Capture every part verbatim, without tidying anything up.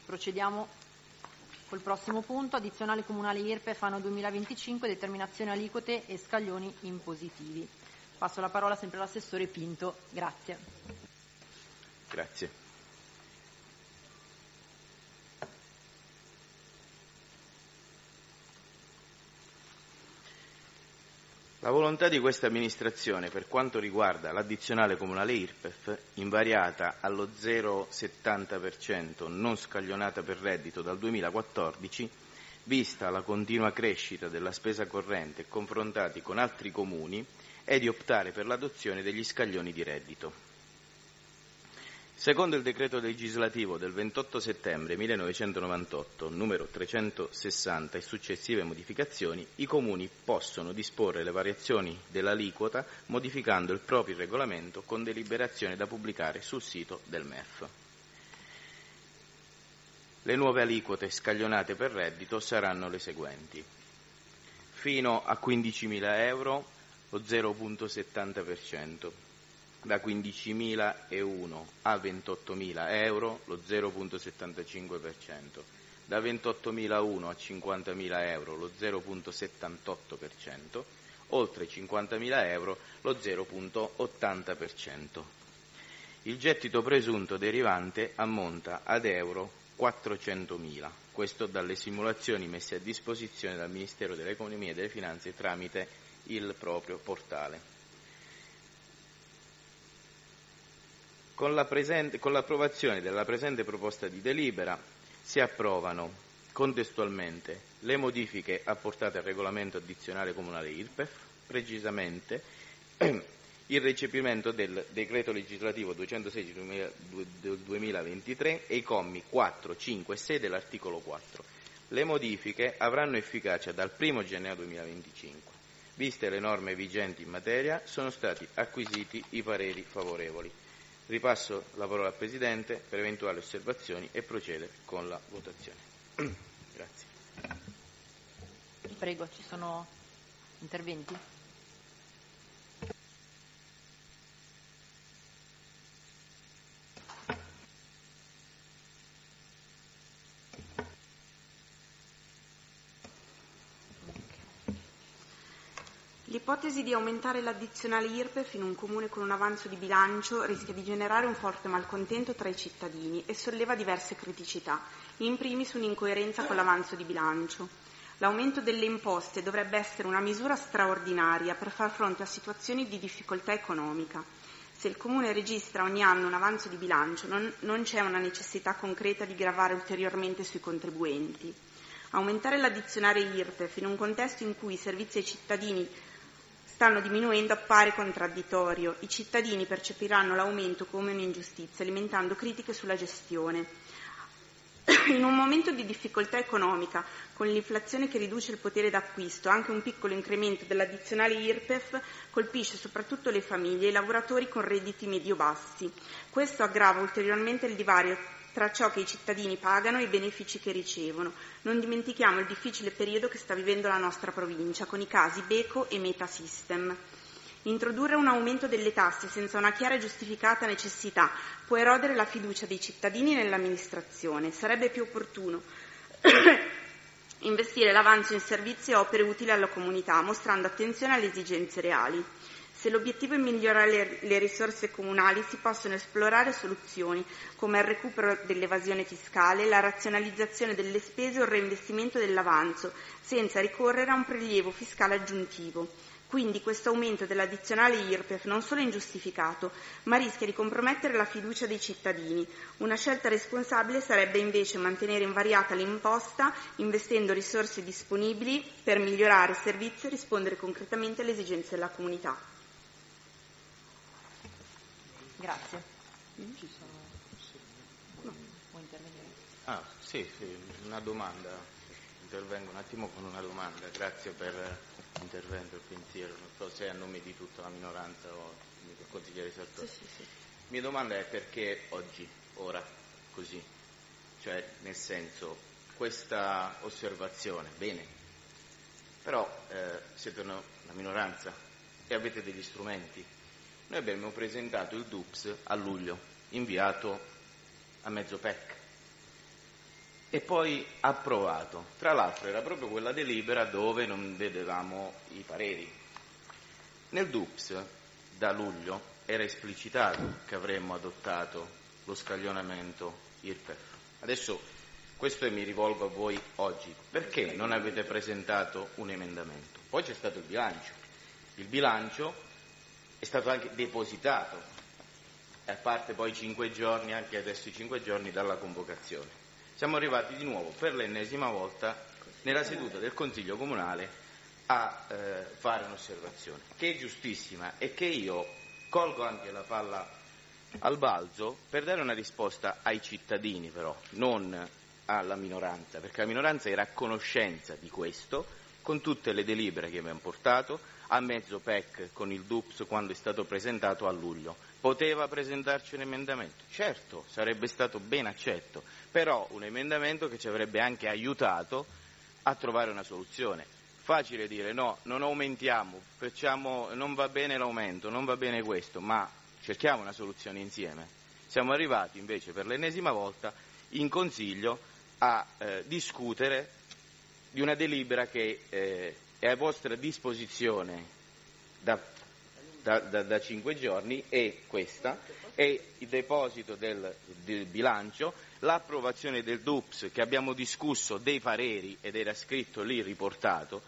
Procediamo col prossimo punto, addizionale comunale I R P E F anno duemilaventicinque, determinazione aliquote e scaglioni impositivi. Passo la parola sempre all'assessore Pinto. Grazie. Grazie. La volontà di questa amministrazione per quanto riguarda l'addizionale comunale I R P E F, invariata allo zero virgola settanta per cento non scaglionata per reddito dal duemilaquattordici, vista la continua crescita della spesa corrente e confrontati con altri comuni, è di optare per l'adozione degli scaglioni di reddito. Secondo il decreto legislativo del ventotto settembre millenovecentonovantotto, numero trecentosessanta e successive modificazioni, i comuni possono disporre le variazioni dell'aliquota modificando il proprio regolamento con deliberazione da pubblicare sul sito del M E F. Le nuove aliquote scaglionate per reddito saranno le seguenti. Fino a quindicimila euro lo zero virgola settanta per cento. Da quindicimilauno a ventottomila euro lo zero virgola settantacinque per cento, da ventottomilauno a cinquantamila euro lo zero virgola settantotto per cento, oltre cinquantamila euro lo zero virgola ottanta per cento. Il gettito presunto derivante ammonta ad euro quattrocentomila, questo dalle simulazioni messe a disposizione dal Ministero dell'Economia e delle Finanze tramite il proprio portale. Con, la presente, con l'approvazione della presente proposta di delibera si approvano contestualmente le modifiche apportate al regolamento addizionale comunale I R P E F, precisamente il recepimento del decreto legislativo duecentosedici del duemilaventitré e i commi quattro, cinque e sei dell'articolo quattro. Le modifiche avranno efficacia dal primo gennaio duemilaventicinque. Viste le norme vigenti in materia, sono stati acquisiti i pareri favorevoli. Ripasso la parola al Presidente per eventuali osservazioni e procedere con la votazione. Grazie. Prego, ci sono interventi? L'ipotesi di aumentare l'addizionale I R P E F in un comune con un avanzo di bilancio rischia di generare un forte malcontento tra i cittadini e solleva diverse criticità, in primis un'incoerenza con l'avanzo di bilancio. L'aumento delle imposte dovrebbe essere una misura straordinaria per far fronte a situazioni di difficoltà economica. Se il comune registra ogni anno un avanzo di bilancio, non, non c'è una necessità concreta di gravare ulteriormente sui contribuenti. Aumentare l'addizionale I R P E F in un contesto in cui i servizi ai cittadini stanno diminuendo appare contraddittorio. I cittadini percepiranno l'aumento come un'ingiustizia, alimentando critiche sulla gestione. In un momento di difficoltà economica, con l'inflazione che riduce il potere d'acquisto, anche un piccolo incremento dell'addizionale I R P E F colpisce soprattutto le famiglie e i lavoratori con redditi medio-bassi. Questo aggrava ulteriormente il divario tra ciò che i cittadini pagano e i benefici che ricevono. Non dimentichiamo il difficile periodo che sta vivendo la nostra provincia, con i casi Beko e Metasystem. Introdurre un aumento delle tasse senza una chiara e giustificata necessità può erodere la fiducia dei cittadini nell'amministrazione. Sarebbe più opportuno investire l'avanzo in servizi e opere utili alla comunità, mostrando attenzione alle esigenze reali. Se l'obiettivo è migliorare le, le risorse comunali, si possono esplorare soluzioni come il recupero dell'evasione fiscale, la razionalizzazione delle spese o il reinvestimento dell'avanzo, senza ricorrere a un prelievo fiscale aggiuntivo. Quindi questo aumento dell'addizionale I R P E F non solo è ingiustificato, ma rischia di compromettere la fiducia dei cittadini. Una scelta responsabile sarebbe invece mantenere invariata l'imposta, investendo risorse disponibili per migliorare i servizi e rispondere concretamente alle esigenze della comunità. Grazie. Ci sono... No. Vuoi intervenire? Ah, sì, sì, una domanda. Intervengo un attimo con una domanda. Grazie per l'intervento, il pensiero. Non so se è a nome di tutta la minoranza o il consigliere Sartori. Sì, sì, sì. Mia domanda è perché oggi, ora, così? Cioè, nel senso, questa osservazione, bene, però eh, siete una, una minoranza e avete degli strumenti. Noi abbiamo presentato il D U P S a luglio, inviato a mezzo P E C. e poi approvato. Tra l'altro era proprio quella delibera dove non vedevamo i pareri. Nel D U P S da luglio era esplicitato che avremmo adottato lo scaglionamento I R P E F. Adesso questo mi rivolgo a voi oggi. Perché non avete presentato un emendamento? Poi c'è stato il bilancio. Il bilancio è stato anche depositato, a parte poi cinque giorni, anche adesso i cinque giorni dalla convocazione. Siamo arrivati di nuovo per l'ennesima volta nella seduta del Consiglio Comunale a eh, fare un'osservazione che è giustissima e che io colgo anche la palla al balzo per dare una risposta ai cittadini, però non alla minoranza, perché la minoranza era a conoscenza di questo con tutte le delibere che abbiamo portato, a mezzo P E C con il D U P S quando è stato presentato a luglio. Poteva presentarci un emendamento? Certo, sarebbe stato ben accetto, però un emendamento che ci avrebbe anche aiutato a trovare una soluzione. Facile dire no, non aumentiamo, facciamo, non va bene l'aumento, non va bene questo, ma cerchiamo una soluzione insieme. Siamo arrivati invece per l'ennesima volta in Consiglio a eh, discutere di una delibera che eh, è a vostra disposizione da, da, da, da cinque giorni, e questa è il deposito del, del bilancio, l'approvazione del D U P S che abbiamo discusso dei pareri ed era scritto lì riportato,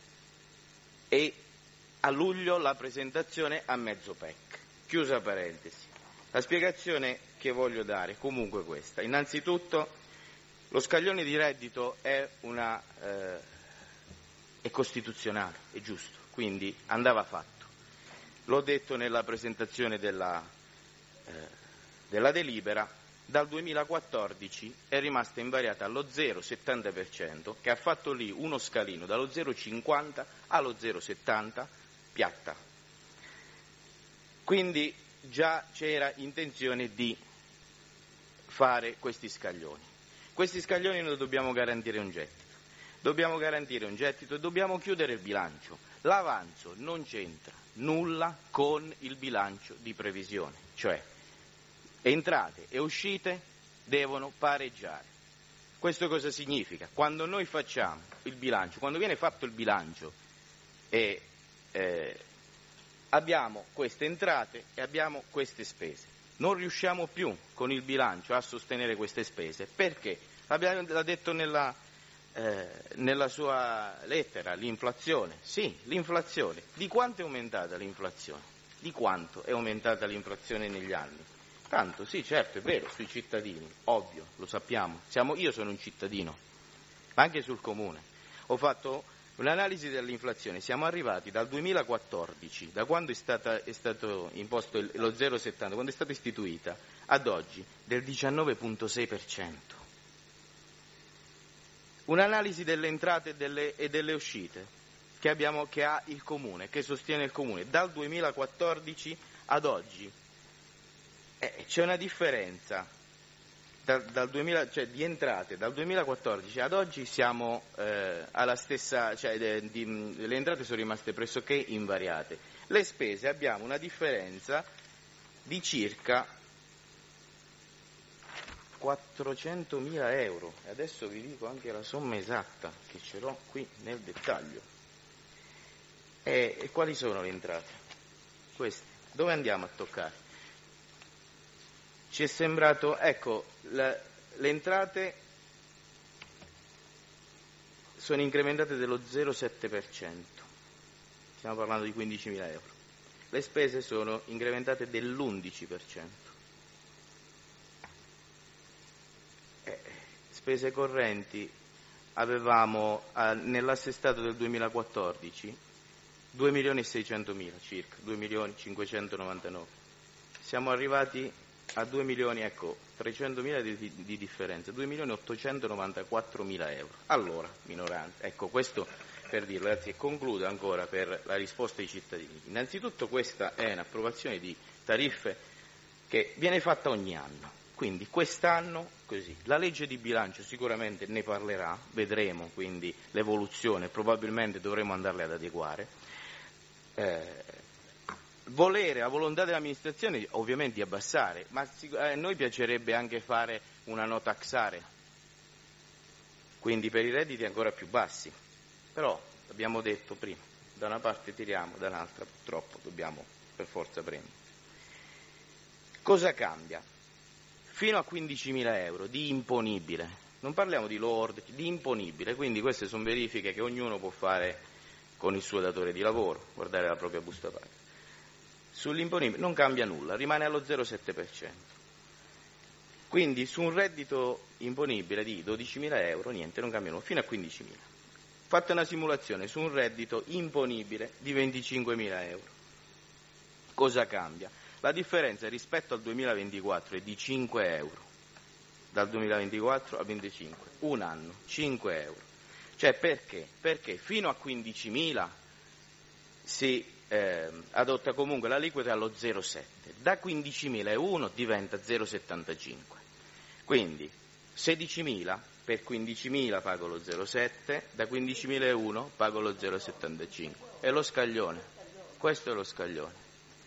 e a luglio la presentazione a mezzo P E C. Chiusa parentesi. La spiegazione che voglio dare è comunque questa. Innanzitutto lo scaglione di reddito è, una, eh, è costituzionale, è giusto, quindi andava fatto. L'ho detto nella presentazione della, eh, della delibera, dal duemilaquattordici è rimasta invariata allo zero virgola settanta per cento, che ha fatto lì uno scalino dallo zero virgola cinquanta allo zero virgola settanta piatta. Quindi già c'era intenzione di fare questi scaglioni. Questi scaglioni noi dobbiamo garantire un gettito, dobbiamo garantire un gettito e dobbiamo chiudere il bilancio. L'avanzo non c'entra nulla con il bilancio di previsione, cioè entrate e uscite devono pareggiare. Questo cosa significa? Quando noi facciamo il bilancio, quando viene fatto il bilancio e eh, abbiamo queste entrate e abbiamo queste spese, non riusciamo più con il bilancio a sostenere queste spese. Perché? L'ha detto nella, eh, nella sua lettera, l'inflazione. Sì, l'inflazione. Di quanto è aumentata l'inflazione? Di quanto è aumentata l'inflazione negli anni? Tanto, sì, certo, è vero, sui cittadini, ovvio, lo sappiamo. Siamo, io sono un cittadino, ma anche sul comune. Ho fatto un'analisi dell'inflazione, siamo arrivati dal duemilaquattordici, da quando è, stata, è stato imposto il, lo zero virgola settanta, quando è stata istituita, ad oggi, del diciannove virgola sei per cento. Un'analisi delle entrate e delle, e delle uscite che, abbiamo, che ha il comune, che sostiene il comune, dal duemilaquattordici ad oggi. Eh, c'è una differenza dal, dal duemila, cioè di entrate dal duemilaquattordici ad oggi siamo eh, alla stessa, cioè de, di, le entrate sono rimaste pressoché invariate. Le spese abbiamo una differenza di circa quattrocentomila euro, e adesso vi dico anche la somma esatta che ce l'ho qui nel dettaglio. E, e quali sono le entrate? Queste. Dove andiamo a toccare? Ci è sembrato, ecco, la, le entrate sono incrementate dello zero virgola sette per cento, stiamo parlando di quindicimila euro. Le spese sono incrementate dell'undici per cento. Eh, spese correnti avevamo eh, nell'assestato del duemilaquattordici due milioni e seicentomila circa, due milioni cinquecentonovantanove. Siamo arrivati a due milioni, ecco, trecentomila di, di, di differenza, due milioni ottocentonovantaquattromila euro. Allora, minoranza, ecco, questo per dirlo, grazie, e concludo ancora per la risposta ai cittadini. Innanzitutto questa è un'approvazione di tariffe che viene fatta ogni anno, quindi quest'anno così. La legge di bilancio sicuramente ne parlerà, vedremo quindi l'evoluzione, probabilmente dovremo andarle ad adeguare. Eh, Volere, la volontà dell'amministrazione ovviamente di abbassare, ma a noi piacerebbe anche fare una no tax area, quindi per i redditi ancora più bassi. Però, abbiamo detto prima, da una parte tiriamo, da un'altra purtroppo dobbiamo per forza prendere. Cosa cambia? Fino a quindicimila euro di imponibile, non parliamo di lord, di imponibile, quindi queste sono verifiche che ognuno può fare con il suo datore di lavoro, guardare la propria busta paga. Sull'imponibile non cambia nulla, rimane allo zero virgola sette per cento. Quindi su un reddito imponibile di dodicimila euro, niente, non cambia nulla, fino a quindicimila. Fatta una simulazione su un reddito imponibile di venticinquemila euro. Cosa cambia? La differenza rispetto al duemilaventiquattro è di cinque euro. Dal duemilaventiquattro al venticinque, un anno, cinque euro. Cioè perché? Perché fino a quindicimila si eh, adotta comunque l'aliquota allo zero virgola sette, da quindicimila e uno diventa zero virgola settantacinque. Quindi sedicimila per quindicimila pago lo zero virgola sette, da quindicimila e uno pago lo zero virgola settantacinque. È lo scaglione, questo è lo scaglione.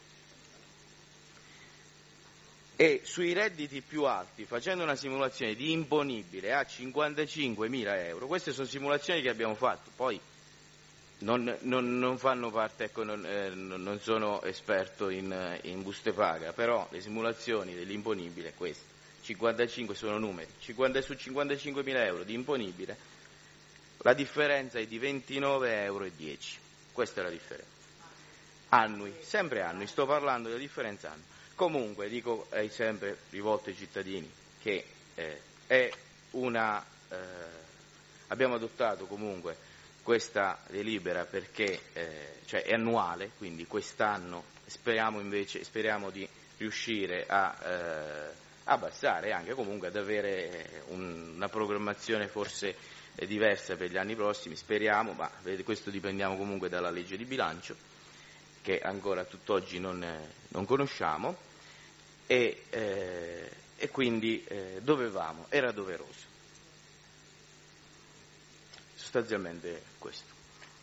E sui redditi più alti, facendo una simulazione di imponibile a cinquantacinquemila euro, queste sono simulazioni che abbiamo fatto, poi non, non, non fanno parte, ecco, non, eh, non sono esperto in, in buste paga, però le simulazioni dell'imponibile è questa, cinquantacinque sono numeri, cinquanta su cinquantacinquemila euro di imponibile, la differenza è di ventinove euro e dieci, questa è la differenza, annui, sempre annui, sto parlando della differenza annui. Comunque dico è sempre rivolto ai cittadini che eh, è una eh, abbiamo adottato comunque questa delibera perché eh, cioè è annuale, quindi quest'anno speriamo invece speriamo di riuscire a eh, abbassare anche comunque ad avere un, una programmazione forse eh, diversa per gli anni prossimi, speriamo, ma questo dipendiamo comunque dalla legge di bilancio che ancora tutt'oggi non, eh, non conosciamo. E, eh, e quindi eh, dovevamo, era doveroso. Sostanzialmente questo.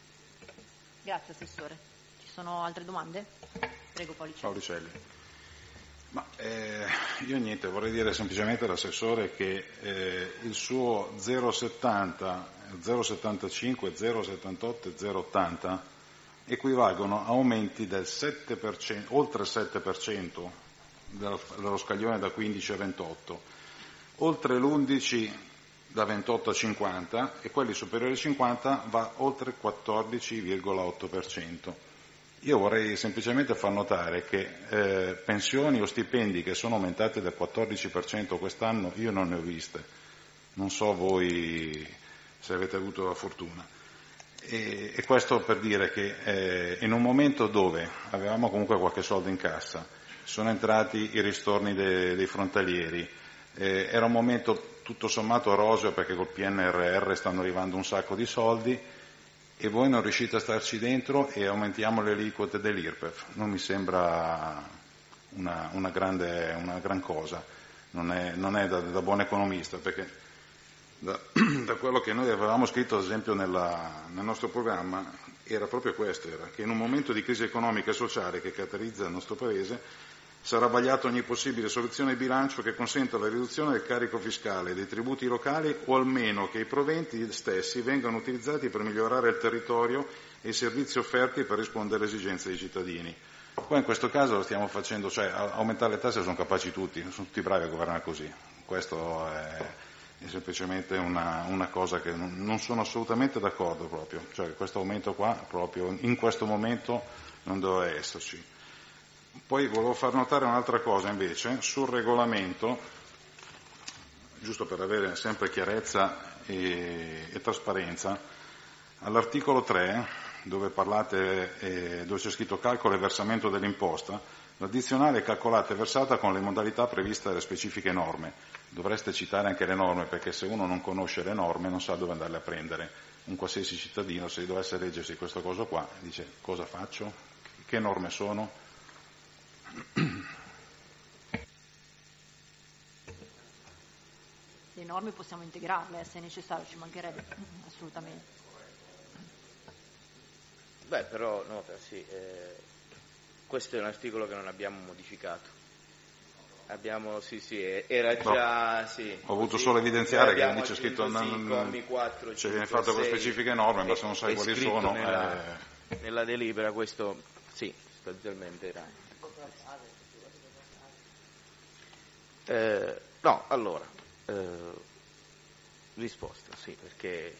Grazie Assessore. Ci sono altre domande? Prego Paulicelli. Paulicelli. Ma, eh, io niente, vorrei dire semplicemente all'Assessore che eh, il suo zero virgola settanta, zero virgola settantacinque, zero virgola settantotto e zero virgola ottanta equivalgono a aumenti del sette per cento, oltre il sette per cento dello scaglione da quindici a ventotto, oltre l'undici da ventotto a cinquanta e quelli superiori a cinquanta va oltre il quattordici virgola otto per cento. Io vorrei semplicemente far notare che eh, pensioni o stipendi che sono aumentati del quattordici per cento quest'anno io non ne ho viste, non so voi se avete avuto la fortuna. E, e questo per dire che eh, in un momento dove avevamo comunque qualche soldo in cassa, sono entrati i ristorni de, dei frontalieri, eh, era un momento tutto sommato roseo perché col P N R R stanno arrivando un sacco di soldi e voi non riuscite a starci dentro e aumentiamo le aliquote dell'I R P E F. Non mi sembra una, una, grande, una gran cosa, non è, non è da, da buon economista, perché da, da quello che noi avevamo scritto ad esempio nella, nel nostro programma era proprio questo, era che in un momento di crisi economica e sociale che caratterizza il nostro Paese sarà vagliata ogni possibile soluzione di bilancio che consenta la riduzione del carico fiscale, dei tributi locali o almeno che i proventi stessi vengano utilizzati per migliorare il territorio e i servizi offerti per rispondere alle esigenze dei cittadini. Poi in questo caso lo stiamo facendo, cioè aumentare le tasse sono capaci tutti, sono tutti bravi a governare così. Questo è, è semplicemente una, una cosa che non, non sono assolutamente d'accordo proprio, cioè questo aumento qua proprio in questo momento non doveva esserci. Poi volevo far notare un'altra cosa invece, sul regolamento, giusto per avere sempre chiarezza e, e trasparenza, all'articolo tre, dove parlate, eh, dove c'è scritto calcolo e versamento dell'imposta, l'addizionale è calcolata e versata con le modalità previste dalle specifiche norme. Dovreste citare anche le norme, perché se uno non conosce le norme non sa dove andarle a prendere. Un qualsiasi cittadino, se dovesse leggersi questa cosa qua, dice cosa faccio? Che norme sono? Le norme possiamo integrarle, se è necessario, ci mancherebbe, assolutamente. Beh, però, nota, sì, eh, questo è un articolo che non abbiamo modificato. Abbiamo, sì, sì, era già, sì. Ho voluto sì, solo evidenziare che non c'è aggiunto, scritto, sì, non, commi quattro, cioè cinque, viene fatto con sei, specifiche norme, ma se non sai è quali scritto sono... Nella, eh... nella delibera questo, sì, sostanzialmente era... Eh, no, allora, eh, risposta, sì, perché...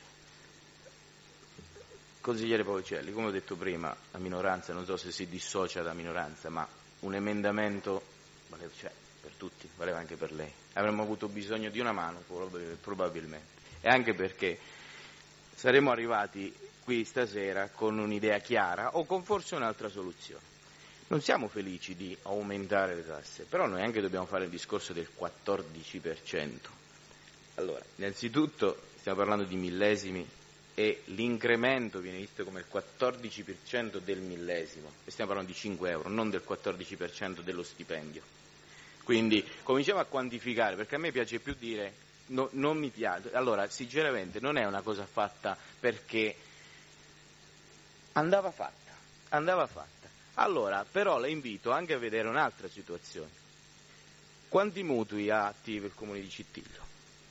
Consigliere Pavolcelli, come ho detto prima, la minoranza, non so se si dissocia da minoranza, ma un emendamento valeva, cioè, per tutti, valeva anche per lei. Avremmo avuto bisogno di una mano, probabilmente. E anche perché saremmo arrivati qui stasera con un'idea chiara o con forse un'altra soluzione. Non siamo felici di aumentare le tasse, però noi anche dobbiamo fare il discorso del quattordici per cento. Allora, innanzitutto stiamo parlando di millesimi, e l'incremento viene visto come il quattordici per cento del millesimo, e stiamo parlando di cinque euro, non del quattordici per cento dello stipendio. Quindi cominciamo a quantificare, perché a me piace più dire, no, non mi piace, allora sinceramente non è una cosa fatta perché andava fatta, andava fatta. Allora però la invito anche a vedere un'altra situazione. Quanti mutui ha attivo il Comune di Cittiglio?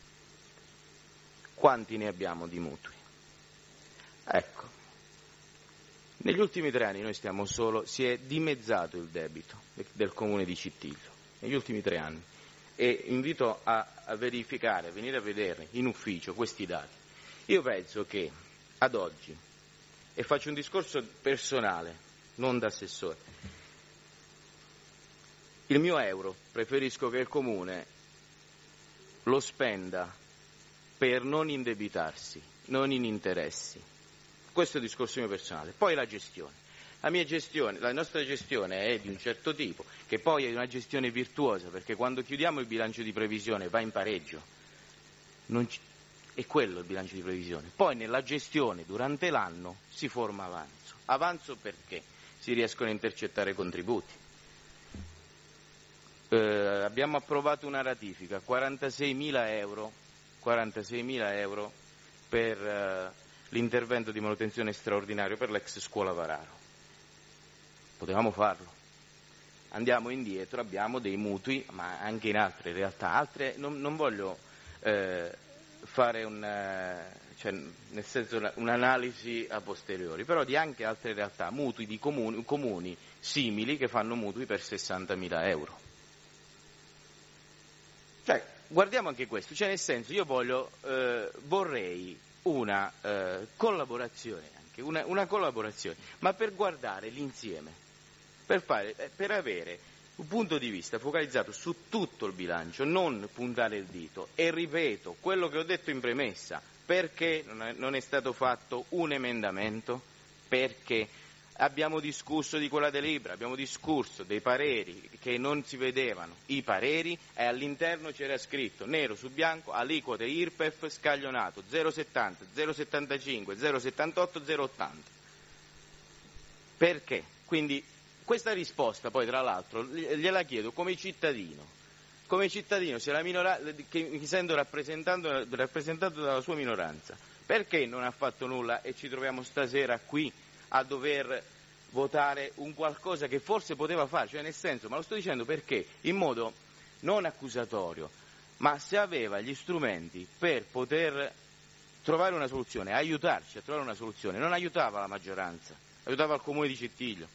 Quanti ne abbiamo di mutui? Ecco, negli ultimi tre anni noi stiamo solo, si è dimezzato il debito del Comune di Cittiglio, negli ultimi tre anni, e invito a, a verificare, a venire a vedere in ufficio questi dati. Io penso che ad oggi, e faccio un discorso personale, non da assessore, il mio euro preferisco che il Comune lo spenda per non indebitarsi, non in interessi. Questo è il discorso mio personale. Poi la gestione. La mia gestione, la nostra gestione è di un certo tipo, che poi è una gestione virtuosa, perché quando chiudiamo il bilancio di previsione va in pareggio. Non ci... È quello il bilancio di previsione. Poi nella gestione, durante l'anno, si forma avanzo. Avanzo perché si riescono a intercettare contributi. Eh, abbiamo approvato una ratifica, quarantaseimila euro, quarantaseimila euro per... Eh, l'intervento di manutenzione straordinario per l'ex scuola Vararo. Potevamo farlo. Andiamo indietro, abbiamo dei mutui, ma anche in altre realtà. Altre, non, non voglio eh, fare un, cioè, nel senso un'analisi a posteriori, però di anche altre realtà, mutui di comuni, comuni simili che fanno mutui per sessantamila euro. Cioè, guardiamo anche questo, cioè nel senso io voglio, eh, vorrei una eh, collaborazione anche, una, una collaborazione, ma per guardare l'insieme, per, fare, eh, per avere un punto di vista focalizzato su tutto il bilancio, non puntare il dito. E ripeto, quello che ho detto in premessa, perché non è, non è stato fatto un emendamento? Perché abbiamo discusso di quella delibera, abbiamo discusso dei pareri che non si vedevano, i pareri, e all'interno c'era scritto nero su bianco aliquote I R P E F scaglionato zero virgola settanta, zero virgola settantacinque, zero virgola settantotto, zero virgola ottanta. Perché? Quindi questa risposta poi tra l'altro gliela chiedo come cittadino, come cittadino se la minora- che mi sento rappresentato, rappresentato dalla sua minoranza, perché non ha fatto nulla e ci troviamo stasera qui a dover votare un qualcosa che forse poteva fare, cioè nel senso, ma lo sto dicendo perché in modo non accusatorio, ma se aveva gli strumenti per poter trovare una soluzione, aiutarci a trovare una soluzione, non aiutava la maggioranza, aiutava il Comune di Cittiglio.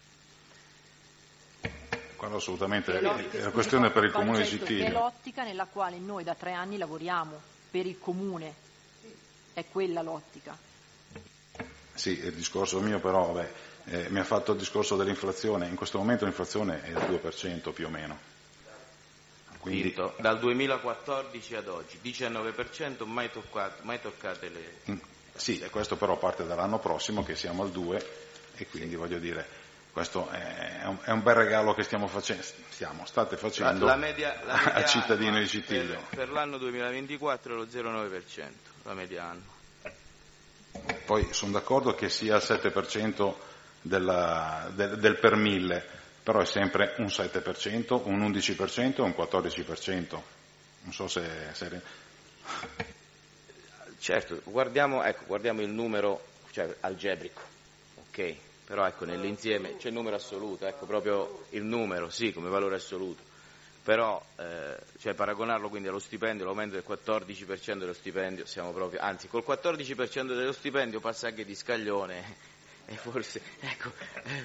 Quello assolutamente è la questione per il Comune di Cittiglio. È l'ottica nella quale noi da tre anni lavoriamo, per il Comune, è quella l'ottica. Sì, il discorso mio però, vabbè, eh, mi ha fatto il discorso dell'inflazione, in questo momento l'inflazione è il due per cento più o meno. Quindi, Quinto, dal duemilaquattordici ad oggi, diciannove per cento, mai, toccato, mai toccate le... in, sì, e questo però parte dall'anno prossimo che siamo al due e quindi sì. Voglio dire, questo è un, è un bel regalo che stiamo facendo, stiamo, state facendo la, la media, la media a cittadini di Cittiglio. Per, per l'anno duemilaventiquattro è lo zero virgola nove per cento, la media anno. Poi sono d'accordo che sia il sette per cento della, del, del per mille, però è sempre un sette per cento, un undici per cento e un quattordici per cento. Non so se... se... Certo, guardiamo, ecco, guardiamo il numero, cioè, algebrico, ok? Però ecco, nell'insieme c'è il numero assoluto, ecco, proprio il numero, sì, come valore assoluto. però eh, cioè paragonarlo quindi allo stipendio, l'aumento del quattordici per cento dello stipendio, siamo proprio, anzi col quattordici per cento dello stipendio passa anche di Scaglione e forse, ecco,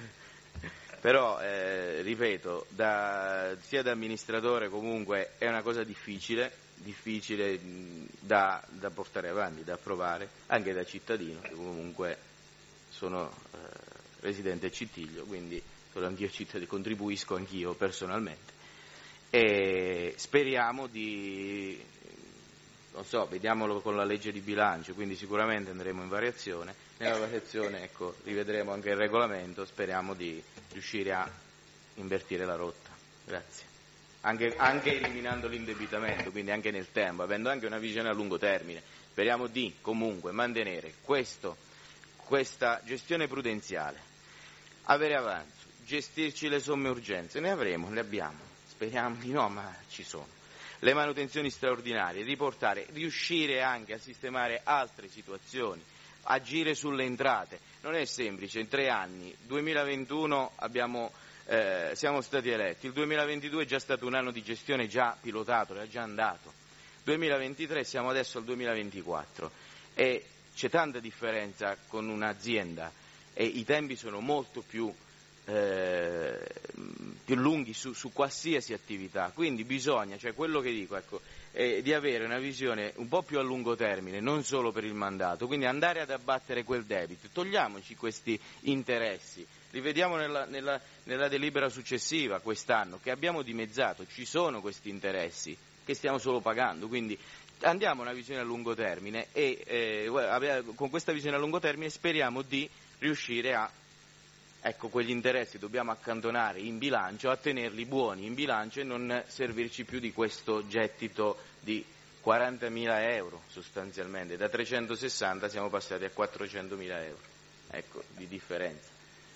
però eh, ripeto, da, sia da amministratore comunque è una cosa difficile, difficile da, da portare avanti, da approvare, anche da cittadino, che comunque sono eh, residente a Cittiglio, quindi sono anch'io cittadino, contribuisco anch'io personalmente. E speriamo di, non so, vediamolo con la legge di bilancio, quindi sicuramente andremo in variazione, nella variazione ecco, rivedremo anche il regolamento, speriamo di riuscire a invertire la rotta, grazie. Anche, anche eliminando l'indebitamento, quindi anche nel tempo, avendo anche una visione a lungo termine, speriamo di comunque mantenere questo, questa gestione prudenziale, avere avanzo, gestirci le somme urgenze, ne avremo, ne abbiamo. Speriamo di no, ma ci sono. Le manutenzioni straordinarie, riportare, riuscire anche a sistemare altre situazioni, agire sulle entrate. Non è semplice, in tre anni, duemilaventuno abbiamo, eh, siamo stati eletti, il duemilaventidue è già stato un anno di gestione già pilotato, è già andato. duemilaventitré siamo adesso al duemilaventiquattro e c'è tanta differenza con un'azienda e i tempi sono molto più Eh, più lunghi su, su qualsiasi attività, quindi bisogna, cioè quello che dico ecco, è di avere una visione un po' più a lungo termine, non solo per il mandato, quindi andare ad abbattere quel debito, togliamoci questi interessi, li vediamo nella, nella, nella delibera successiva quest'anno che abbiamo dimezzato, ci sono questi interessi che stiamo solo pagando, quindi andiamo a una visione a lungo termine e eh, con questa visione a lungo termine speriamo di riuscire a ecco, quegli interessi dobbiamo accantonare in bilancio, a tenerli buoni in bilancio e non servirci più di questo gettito di quarantamila euro sostanzialmente. Da trecentosessanta siamo passati a quattrocentomila euro, ecco, di differenza.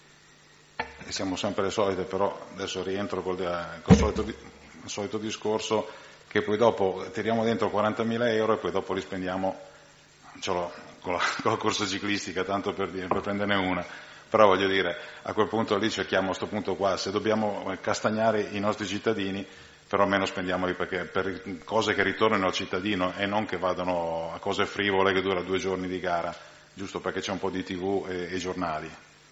E siamo sempre le solite, però adesso rientro col, col solito, il solito discorso che poi dopo tiriamo dentro quarantamila euro e poi dopo li spendiamo ce l'ho, con, la, con la corsa ciclistica, tanto per, dire, per prenderne una. Però voglio dire, a quel punto lì cerchiamo a questo punto qua, se dobbiamo castagnare i nostri cittadini, però almeno spendiamoli perché, per cose che ritornino al cittadino e non che vadano a cose frivole che dura due giorni di gara, giusto perché c'è un po' di tivù e, e giornali.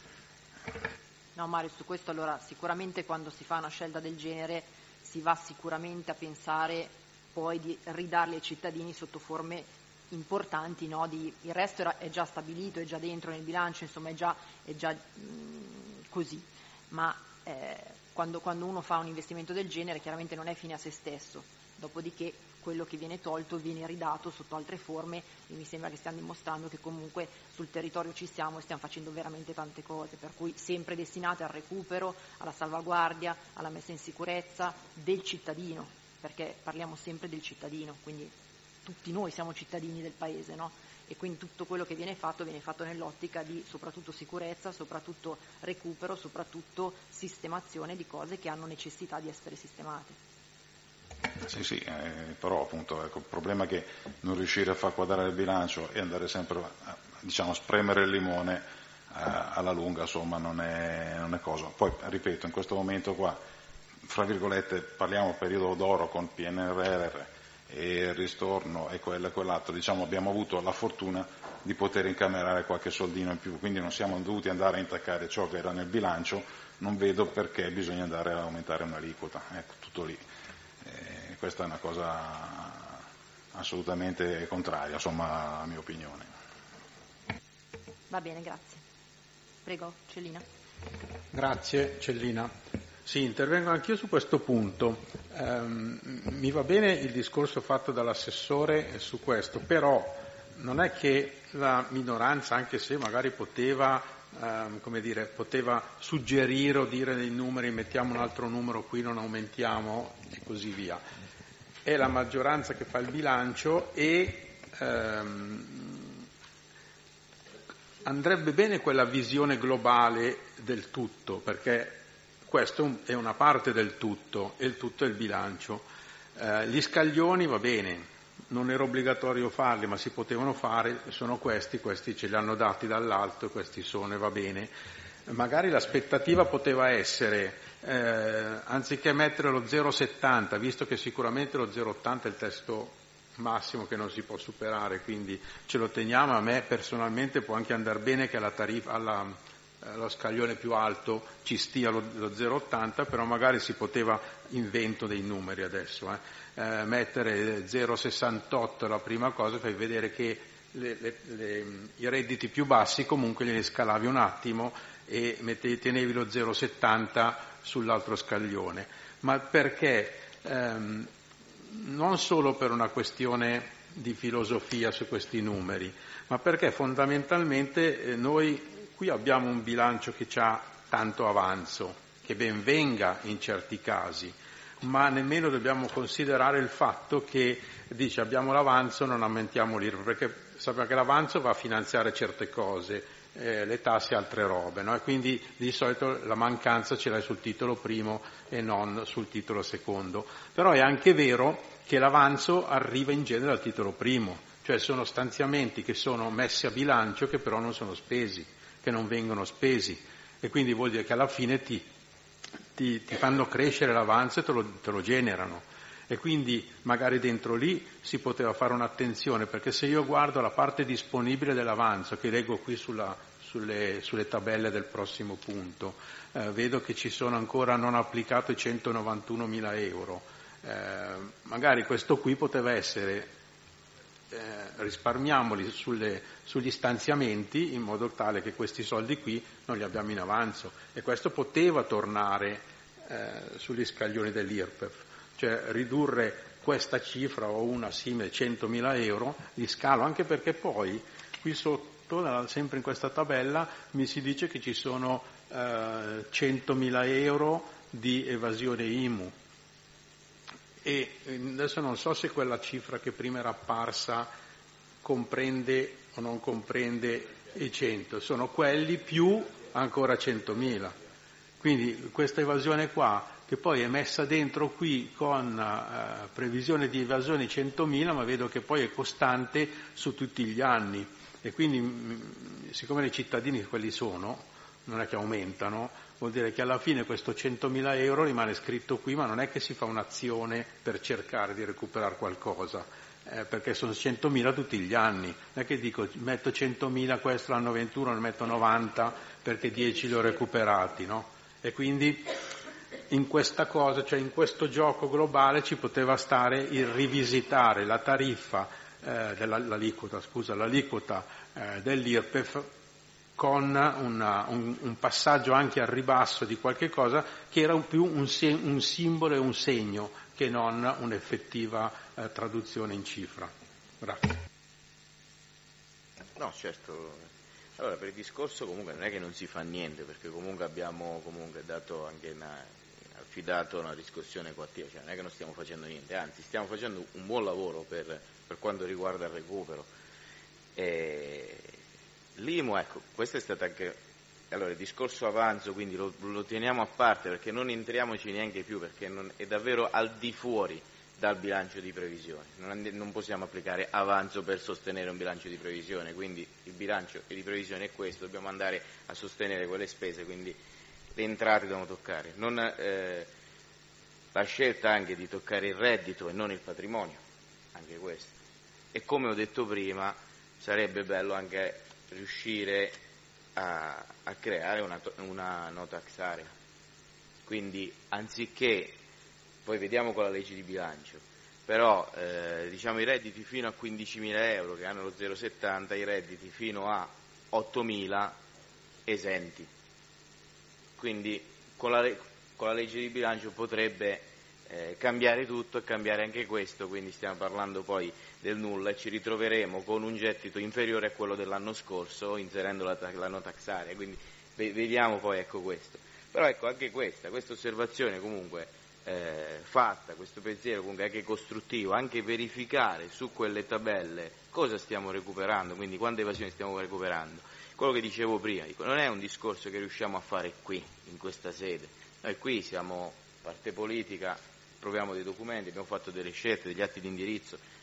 No Mario, su questo allora sicuramente quando si fa una scelta del genere si va sicuramente a pensare poi di ridarli ai cittadini sotto forme importanti, no? Di, il resto era, è già stabilito, è già dentro nel bilancio, insomma è già, è già mh, così, ma eh, quando, quando uno fa un investimento del genere chiaramente non è fine a se stesso, dopodiché quello che viene tolto viene ridato sotto altre forme e mi sembra che stiamo dimostrando che comunque sul territorio ci siamo e stiamo facendo veramente tante cose, per cui sempre destinate al recupero, alla salvaguardia, alla messa in sicurezza del cittadino, perché parliamo sempre del cittadino, quindi tutti noi siamo cittadini del Paese, no? E quindi tutto quello che viene fatto viene fatto nell'ottica di soprattutto sicurezza, soprattutto recupero, soprattutto sistemazione di cose che hanno necessità di essere sistemate. Sì, sì, eh, però appunto ecco, il problema è che non riuscire a far quadrare il bilancio e andare sempre a diciamo, spremere il limone eh, alla lunga, insomma, non è, non è cosa. Poi, ripeto, in questo momento qua, fra virgolette, parliamo periodo d'oro con P N R R e il ristorno e quello e quell'altro, diciamo abbiamo avuto la fortuna di poter incamerare qualche soldino in più, quindi non siamo dovuti andare a intaccare ciò che era nel bilancio, non vedo perché bisogna andare a aumentare un'aliquota, ecco, tutto lì. Eh, questa è una cosa assolutamente contraria, insomma, a mia opinione. Va bene, grazie. Prego, Cellina. Grazie, Cellina. Sì, intervengo anch'io su questo punto. Um, mi va bene il discorso fatto dall'assessore su questo, però non è che la minoranza, anche se magari poteva, um, come dire, poteva suggerire o dire dei numeri, mettiamo un altro numero qui, non aumentiamo e così via. È la maggioranza che fa il bilancio e um, andrebbe bene quella visione globale del tutto, perché questo è una parte del tutto e il tutto è il bilancio. Eh, gli scaglioni va bene, non era obbligatorio farli, ma si potevano fare, sono questi, questi ce li hanno dati dall'alto e questi sono e va bene. magari l'aspettativa poteva essere, eh, anziché mettere lo zero virgola settanta, visto che sicuramente lo zero virgola ottanta è il testo massimo che non si può superare, quindi ce lo teniamo. A me personalmente può anche andare bene che alla tariffa, alla, allo scaglione più alto ci stia lo, lo zero virgola ottanta, però magari si poteva, invento dei numeri adesso, eh, eh, mettere zero virgola sessantotto la prima cosa, fai vedere che le, le, le, i redditi più bassi comunque glieli scalavi un attimo e mettevi, tenevi lo zero virgola settanta sull'altro scaglione. Ma perché? Ehm, non solo per una questione di filosofia su questi numeri, ma perché fondamentalmente eh, noi qui abbiamo un bilancio che ha tanto avanzo, che ben venga in certi casi, ma nemmeno dobbiamo considerare il fatto che dice abbiamo l'avanzo, non aumentiamo l'I R P E F, perché sappiamo che l'avanzo va a finanziare certe cose, eh, le tasse e altre robe, no? E quindi di solito la mancanza ce l'hai sul titolo primo e non sul titolo secondo. Però è anche vero che l'avanzo arriva in genere al titolo primo, cioè sono stanziamenti che sono messi a bilancio che però non sono spesi, che non vengono spesi, e quindi vuol dire che alla fine ti, ti, ti fanno crescere l'avanzo e te lo, te lo generano. E quindi magari dentro lì si poteva fare un'attenzione, perché se io guardo la parte disponibile dell'avanzo, che leggo qui sulla, sulle, sulle tabelle del prossimo punto, eh, vedo che ci sono ancora non applicati centonovantunomila euro. Eh, magari questo qui poteva essere, eh, risparmiamoli sulle, sugli stanziamenti in modo tale che questi soldi qui non li abbiamo in avanzo, e questo poteva tornare eh, sugli scaglioni dell'I R P E F. Cioè ridurre questa cifra o una simile centomila euro di scalo, anche perché poi qui sotto, sempre in questa tabella, mi si dice che ci sono eh, centomila euro di evasione I M U, e adesso non so se quella cifra che prima era apparsa comprende o non comprende i cento, sono quelli più ancora centomila. Quindi questa evasione qua, che poi è messa dentro qui con eh, previsione di evasione centomila, ma vedo che poi è costante su tutti gli anni, e quindi mh, siccome i cittadini quelli sono, non è che aumentano, vuol dire che alla fine questo centomila euro rimane scritto qui, ma non è che si fa un'azione per cercare di recuperare qualcosa, eh, perché sono centomila tutti gli anni. Non è che dico metto centomila questo l'anno ventuno, ne metto novanta perché dieci li ho recuperati, no? E quindi in questa cosa, cioè in questo gioco globale, ci poteva stare il rivisitare la tariffa, eh, della, l'aliquota, scusa, l'aliquota eh, dell'I R P E F con una, un, un passaggio anche al ribasso di qualche cosa che era un più un, se, un simbolo e un segno che non un'effettiva eh, traduzione in cifra. Grazie. No, certo. Allora, per il discorso comunque non è che non si fa niente, perché comunque abbiamo comunque dato anche una, affidato una discussione coattiva, cioè non è che non stiamo facendo niente, anzi stiamo facendo un buon lavoro per, per quanto riguarda il recupero. E l'I M U, ecco, questo è stato anche, allora il discorso avanzo, quindi lo, lo teniamo a parte, perché non entriamoci neanche più, perché non, è davvero al di fuori dal bilancio di previsione, non, non possiamo applicare avanzo per sostenere un bilancio di previsione, quindi il bilancio di previsione è questo, dobbiamo andare a sostenere quelle spese, quindi le entrate devono toccare, non, eh, la scelta anche di toccare il reddito e non il patrimonio, anche questo, e come ho detto prima sarebbe bello anche riuscire a, a creare una, una no tax area, quindi anziché, poi vediamo con la legge di bilancio, però eh, diciamo i redditi fino a quindicimila euro che hanno lo zero virgola settanta, i redditi fino a ottomila esenti, quindi con la, con la legge di bilancio potrebbe eh, cambiare tutto e cambiare anche questo, quindi stiamo parlando poi del nulla e ci ritroveremo con un gettito inferiore a quello dell'anno scorso inserendo la, la no tax area, quindi vediamo poi ecco questo, però ecco anche questa, questa osservazione comunque Eh, fatta, questo pensiero comunque anche costruttivo, anche verificare su quelle tabelle cosa stiamo recuperando, quindi quante evasioni stiamo recuperando. Quello che dicevo prima, dico, non è un discorso che riusciamo a fare qui, in questa sede, noi qui siamo parte politica, proviamo dei documenti, abbiamo fatto delle scelte, degli atti di indirizzo,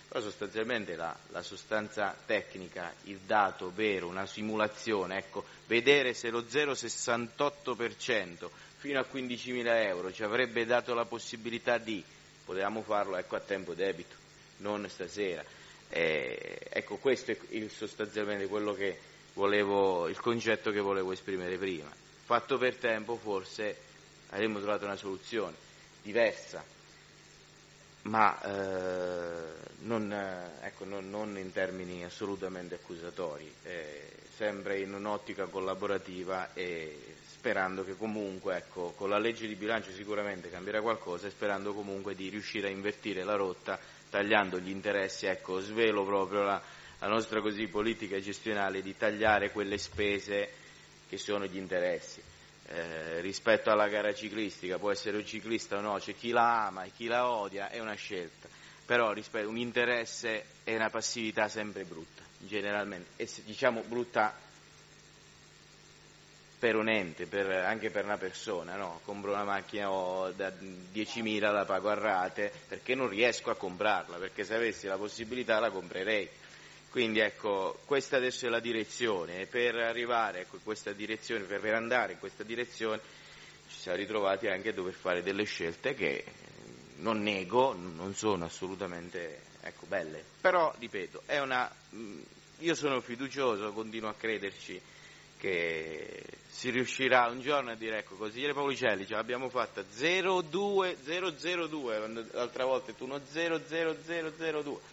però sostanzialmente la, la sostanza tecnica, il dato vero, una simulazione, ecco, vedere se lo zero virgola sessantotto per cento fino a quindicimila euro ci avrebbe dato la possibilità di, potevamo farlo ecco, a tempo debito, non stasera. Eh, ecco, questo è il, sostanzialmente quello che volevo, il concetto che volevo esprimere prima. Fatto per tempo forse avremmo trovato una soluzione diversa, ma eh, non, ecco, non, non in termini assolutamente accusatori, eh, sempre in un'ottica collaborativa e sperando che comunque ecco, con la legge di bilancio sicuramente cambierà qualcosa e sperando comunque di riuscire a invertire la rotta tagliando gli interessi, ecco, svelo proprio la, la nostra così politica gestionale di tagliare quelle spese che sono gli interessi. Eh, rispetto alla gara ciclistica, può essere un ciclista o no, c'è chi la ama e chi la odia, è una scelta, però rispetto, un interesse è una passività sempre brutta, generalmente, e se, diciamo brutta per un ente, per, anche per una persona, no? Compro una macchina oh, da diecimila, la pago a rate perché non riesco a comprarla, perché se avessi la possibilità la comprerei. Quindi ecco, questa adesso è la direzione e per arrivare a questa direzione, per, per andare in questa direzione ci siamo ritrovati anche a dover fare delle scelte che non nego, non sono assolutamente ecco, belle, però ripeto, è una, io sono fiducioso, continuo a crederci che si riuscirà un giorno a dire ecco, consigliere Paulicelli ce l'abbiamo fatta zero due zero zero due, l'altra volta è uno zero zero zero zero due.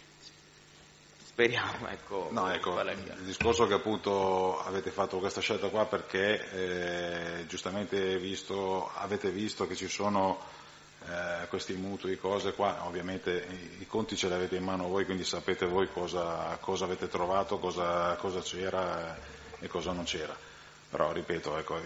Speriamo, ecco. No, ecco, il discorso che appunto avete fatto questa scelta qua perché eh, giustamente visto, avete visto che ci sono eh, questi mutui, cose qua, ovviamente i, i conti ce li avete in mano voi, quindi sapete voi cosa, cosa avete trovato, cosa, cosa c'era e cosa non c'era. Però ripeto, ecco,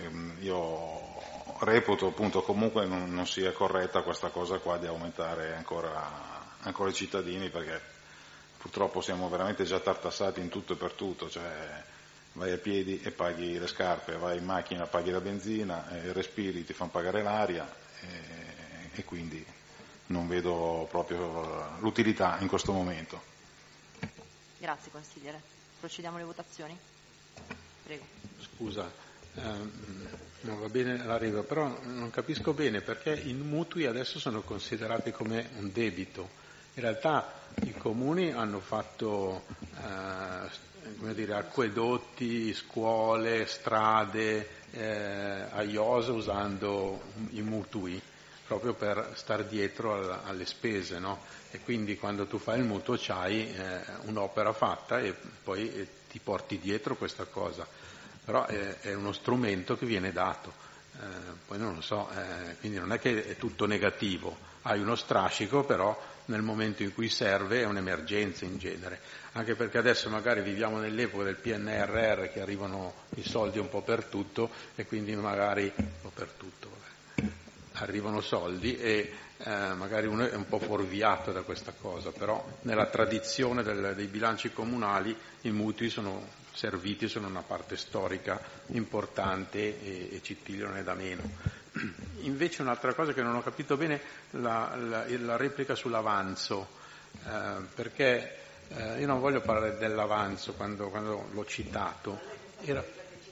io reputo appunto comunque non, non sia corretta questa cosa qua di aumentare ancora, ancora i cittadini, perché purtroppo siamo veramente già tartassati in tutto e per tutto, cioè vai a piedi e paghi le scarpe, vai in macchina, paghi la benzina, e respiri, ti fanno pagare l'aria e, e quindi non vedo proprio l'utilità in questo momento. Grazie consigliere. Procediamo alle votazioni? Prego. Scusa, ehm, non va bene la regola, però non capisco bene perché i mutui adesso sono considerati come un debito. In realtà i comuni hanno fatto eh, come dire, acquedotti, scuole, strade eh, a iosa usando i mutui proprio per star dietro al, alle spese, no? E quindi quando tu fai il mutuo c'hai eh, un'opera fatta e poi eh, ti porti dietro questa cosa, però è, è uno strumento che viene dato, eh, poi non lo so, eh, quindi non è che è tutto negativo, hai uno strascico però nel momento in cui serve è un'emergenza in genere, anche perché adesso magari viviamo nell'epoca del P N R R che arrivano i soldi un po' per tutto e quindi magari un po' per tutto, vabbè, arrivano soldi e eh, magari uno è un po' fuorviato da questa cosa, però nella tradizione del, dei bilanci comunali i mutui sono serviti, sono una parte storica importante e, e Cittilio non è da meno. Invece un'altra cosa che non ho capito bene, la, la, la replica sull'avanzo, eh, perché eh, io non voglio parlare dell'avanzo quando, quando l'ho citato. Era...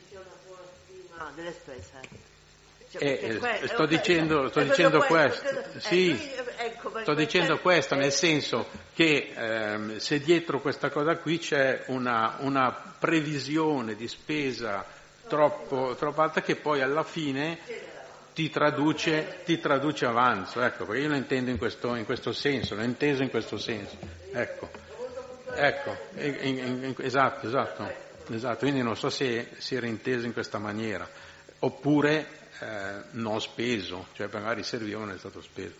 delle spese. Cioè, eh, que- sto dicendo, sto dicendo questo, questo. Sì, eh, ecco, sto dicendo questo nel senso che ehm, se dietro questa cosa qui c'è una, una previsione di spesa troppo, troppo alta che poi alla fine ti traduce, ti traduce avanzo, ecco, perché io lo intendo in questo, in questo senso, l'ho inteso in questo senso, ecco, ecco, in, in, in, esatto, esatto, esatto, quindi non so se si era inteso in questa maniera, oppure eh, non speso, cioè magari serviva non è stato speso.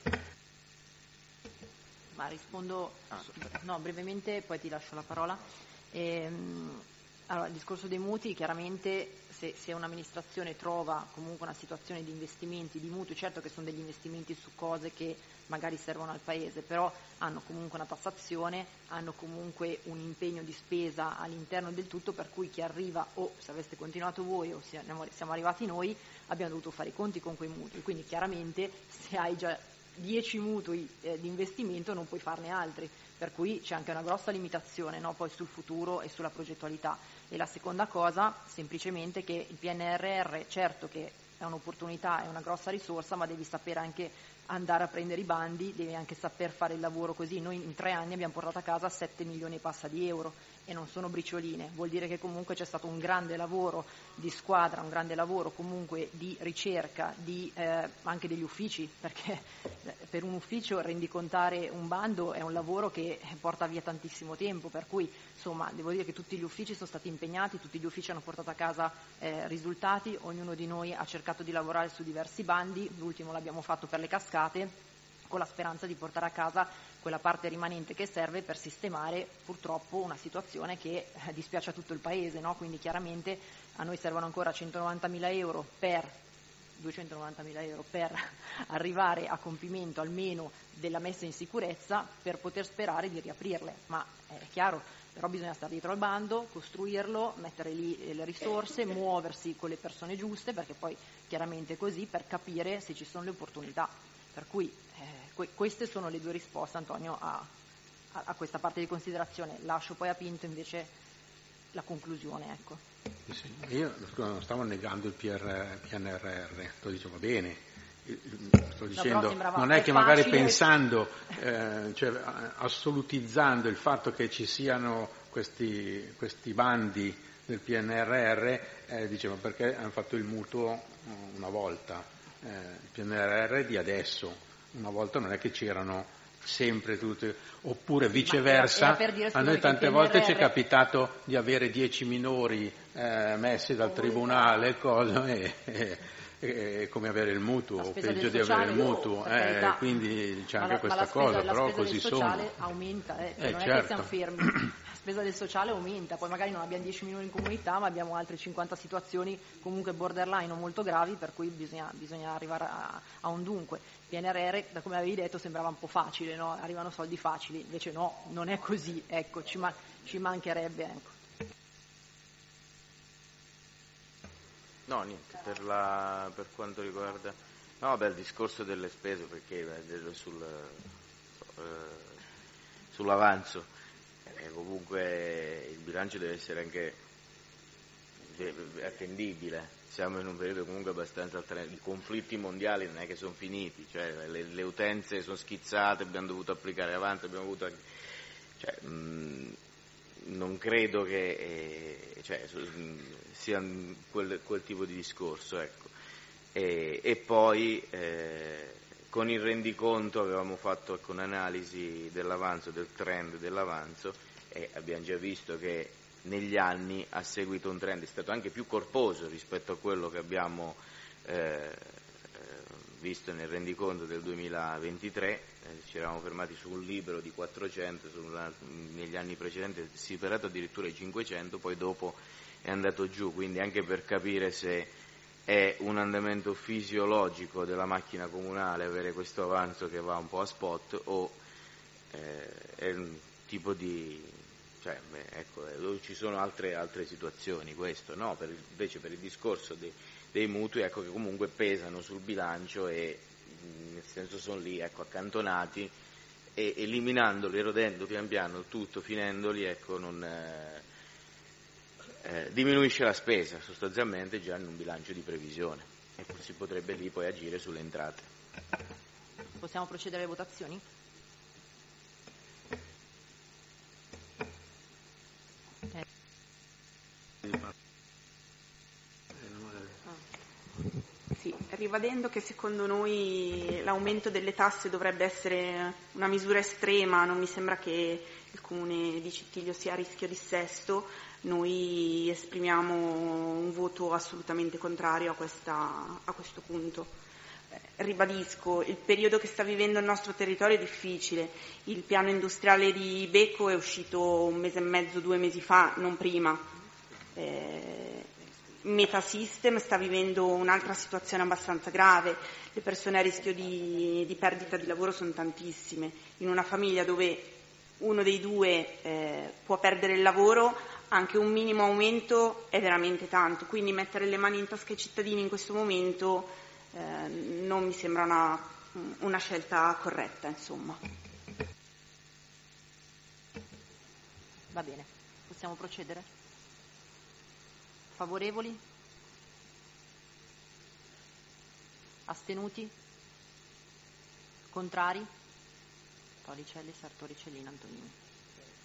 Ma rispondo, no, brevemente, poi ti lascio la parola. Ehm, allora, il discorso dei mutui, chiaramente se, se un'amministrazione trova comunque una situazione di investimenti, di mutui, certo che sono degli investimenti su cose che magari servono al Paese, però hanno comunque una tassazione, hanno comunque un impegno di spesa all'interno del tutto, per cui chi arriva, o se aveste continuato voi o siamo arrivati noi, abbiamo dovuto fare i conti con quei mutui, quindi chiaramente se hai già dieci mutui eh, di investimento non puoi farne altri, per cui c'è anche una grossa limitazione, no? Poi sul futuro e sulla progettualità. E la seconda cosa, semplicemente che il P N R R, certo che è un'opportunità, è una grossa risorsa, ma devi sapere anche andare a prendere i bandi, devi anche saper fare il lavoro così. Noi in tre anni abbiamo portato a casa sette milioni e passa di euro e non sono bricioline, vuol dire che comunque c'è stato un grande lavoro di squadra, un grande lavoro comunque di ricerca, di, eh, anche degli uffici, perché per un ufficio rendicontare un bando è un lavoro che porta via tantissimo tempo, per cui insomma devo dire che tutti gli uffici sono stati impegnati, tutti gli uffici hanno portato a casa eh, risultati, ognuno di noi ha cercato di lavorare su diversi bandi, l'ultimo l'abbiamo fatto per le cascate, con la speranza di portare a casa quella parte rimanente che serve per sistemare purtroppo una situazione che eh, dispiace a tutto il Paese, no? Quindi chiaramente a noi servono ancora centonovantamila euro per duecentonovantamila euro per arrivare a compimento almeno della messa in sicurezza per poter sperare di riaprirle, ma è chiaro, però bisogna stare dietro al bando, costruirlo, mettere lì le risorse, muoversi con le persone giuste, perché poi chiaramente è così, per capire se ci sono le opportunità. Per cui eh, que- queste sono le due risposte, Antonio, a, a, a questa parte di considerazione. Lascio poi a Pinto invece la conclusione. Ecco. Sì, io non stavo negando il P N R R, sto dicendo va bene, sto dicendo no, non è che magari facile. pensando, eh, cioè, assolutizzando il fatto che ci siano questi, questi bandi del P N R R, eh, dicevo perché hanno fatto il mutuo una volta. Eh, il P N R R di adesso, una volta non è che c'erano sempre tutte, oppure viceversa, era, era a noi tante volte ci è capitato di avere dieci minori eh, messi dal tribunale, cosa, e, e, e come avere il mutuo, o peggio di avere il mutuo, eh, quindi c'è anche la, questa spesa, cosa, però spesa così del sociale sono. aumenta, eh, cioè eh, non certo. è che siamo fermi. La spesa del sociale aumenta, poi magari non abbiamo dieci milioni in comunità, ma abbiamo altre cinquanta situazioni comunque borderline o molto gravi, per cui bisogna, bisogna arrivare a, a un dunque. P N R R, da come avevi detto, sembrava un po' facile, no? Arrivano soldi facili, invece no, non è così, ecco, ci, ma- ci mancherebbe. Ecco. No, niente, per, la, per quanto riguarda no, beh, il discorso delle spese, perché beh, sul, eh, sull'avanzo. Eh, comunque il bilancio deve essere anche attendibile, siamo in un periodo comunque abbastanza alternativo, i conflitti mondiali non è che sono finiti, cioè le, le utenze sono schizzate, abbiamo dovuto applicare avanti, abbiamo avuto anche, cioè, mh, non credo che eh, cioè, sia quel, quel tipo di discorso, ecco. E, e poi eh, con il rendiconto avevamo fatto ecco, un'analisi dell'avanzo, del trend dell'avanzo, e abbiamo già visto che negli anni ha seguito un trend, è stato anche più corposo rispetto a quello che abbiamo eh, visto nel rendiconto del duemilaventitré, eh, ci eravamo fermati su un libro di quattrocento, sulla, negli anni precedenti si è superato addirittura i cinquecento, poi dopo è andato giù, quindi anche per capire se è un andamento fisiologico della macchina comunale avere questo avanzo che va un po' a spot o eh, è un tipo di... Cioè, beh, ecco, ci sono altre, altre situazioni, questo, no? Per, invece per il discorso dei, dei mutui, ecco, che comunque pesano sul bilancio e nel senso sono lì, ecco, accantonati, e eliminandoli, erodendo pian piano tutto, finendoli, ecco, non eh, eh, diminuisce la spesa sostanzialmente già in un bilancio di previsione e si potrebbe lì poi agire sulle entrate. Possiamo procedere alle votazioni? Sì, ribadendo che secondo noi l'aumento delle tasse dovrebbe essere una misura estrema, non mi sembra che il Comune di Cittiglio sia a rischio dissesto, noi esprimiamo un voto assolutamente contrario a, questa, a questo punto. Eh, ribadisco, il periodo che sta vivendo il nostro territorio è difficile, il piano industriale di Becco è uscito un mese e mezzo, due mesi fa, non prima. Eh, Metasystem sta vivendo un'altra situazione abbastanza grave, le persone a rischio di, di perdita di lavoro sono tantissime, in una famiglia dove uno dei due eh, può perdere il lavoro anche un minimo aumento è veramente tanto, quindi mettere le mani in tasca ai cittadini in questo momento eh, non mi sembra una una scelta corretta, insomma. Va bene, possiamo procedere? Favorevoli? Astenuti? Contrari? Tolicelli, Sartori, Cellina, Antonini.